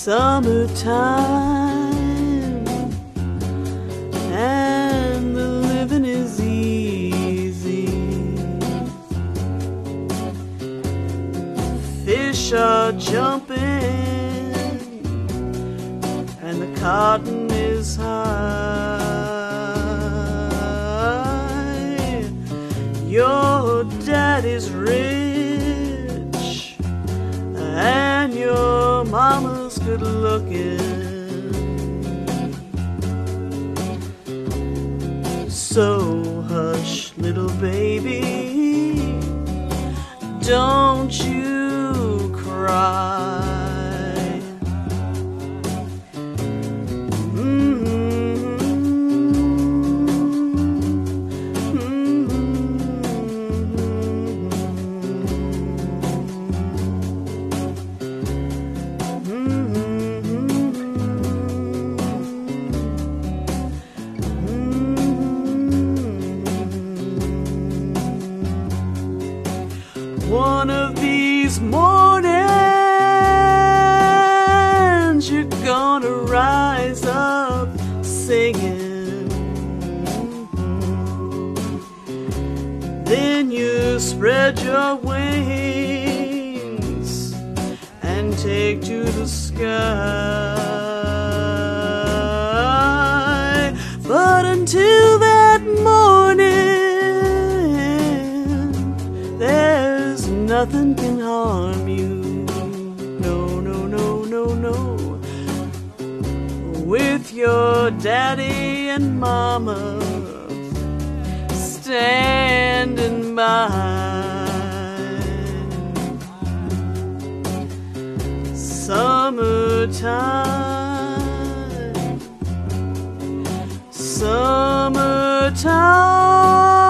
summertime, and the living is easy. Fish are jumping, and the cotton is high. Your daddy's rich, and your mama's good looking. So hush, little baby, don't you cry. One of these mornings you're gonna rise up singing. Then you spread your wings and take to the sky. But until that morning, nothing can harm you. No, no, no, no, no. With your daddy and mama standing by. Summertime, summertime.